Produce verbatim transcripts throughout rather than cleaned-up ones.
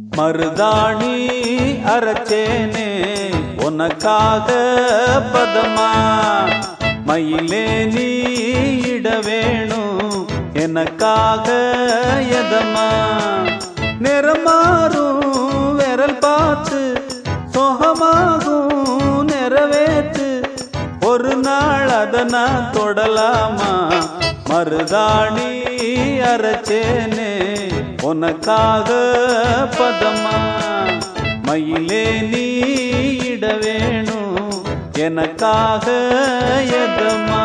மருதாணி அரைச்சேனே உனக்காக பதமா, மயிலே நீ இட வேணும் எனக்காக எதமா. நிறமாறும் விரல் பார்த்து சொகமாகும் நிறைவேற்று, ஒரு நாள் அதனா தொடலாமா. மருதாணி அரைச்சேனே உனக்காக பதமா, மயிலே நீ இட வேணும் எனக்காக எதமா.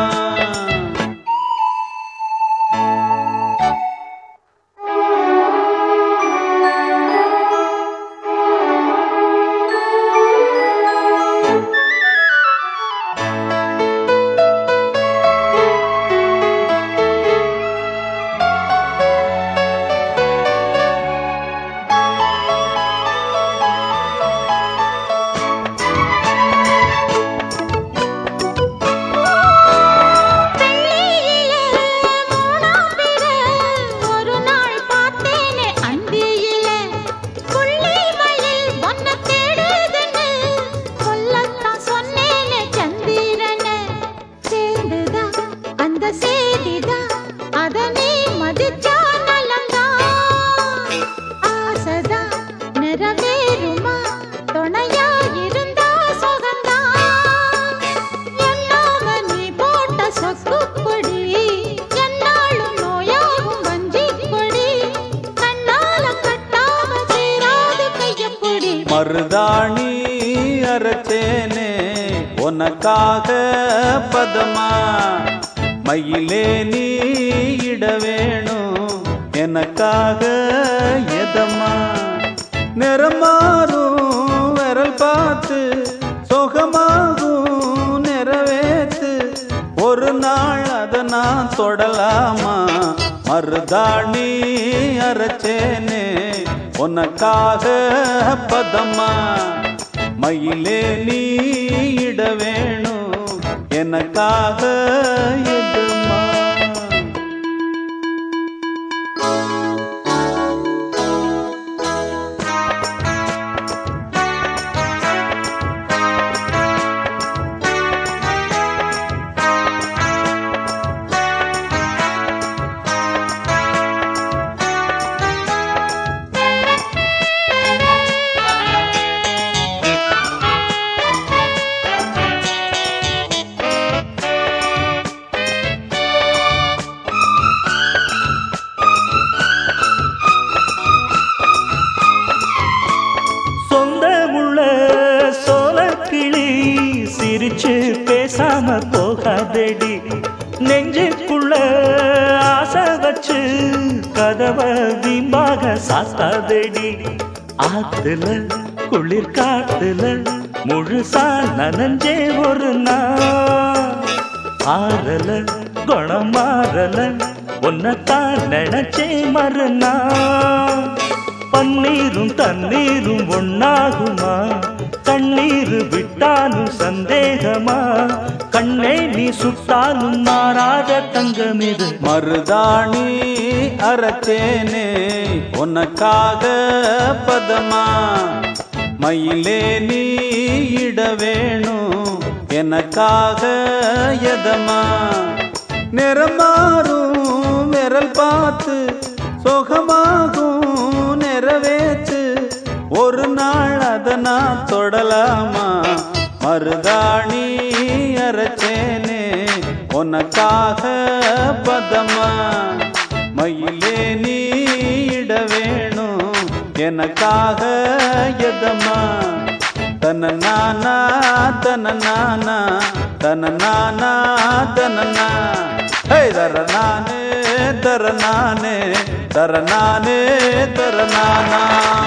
மருதாணி அரைச்சேனே உனக்காக பதமா, மயிலே நீ இட வேணும் எனக்காக எதமா. நிறமாறும் விரல் பார்த்து சொகமாகும் நிறைவேற்று, ஒரு நாள் அதை நான் தொடலாமா. மருதாணி அரைச்சேனே உனக்காக பதமா, மயிலே நீ இட வேணும் எனக்காக எதமா. சிரிச்சு பேசாம போகாதடி, நெஞ்சுக்குள்ள ஆசை வச்சு கதவை வீம்பாக சாத்தாதடி. ஆத்துல குளிர் காத்துல முழுசா நனஞ்சே ஒரு நாள், ஆறல குணம் மாறல உன்னத்தான் நினைச்சே மறுநா. பன்னீரும் தண்ணீரும் ஒன்னாகுமா, கண்ணீர் விட்டாலும் சந்தேகமா, கண்ணே நீ சுட்டாலும் மாறாத தங்கமிது. மருதாணி அரைச்சேனே உனக்காக பதமா, மயிலே நீ இட வேணும் எனக்காக எதமா. நிறமாறும் விரல் பார்த்து சொகமாகும் நிறைவேற்று, ஒரு நாள் அதனா தொடலாமா. மருதாணி அரைச்சேனே உனக்காக பதமா, மயிலே நீ இட வேணும் எனக்காக எதமா. தன நானா தன நானா தன நானா தன நா, தர நானே தர நானே தர நானே தர நானா.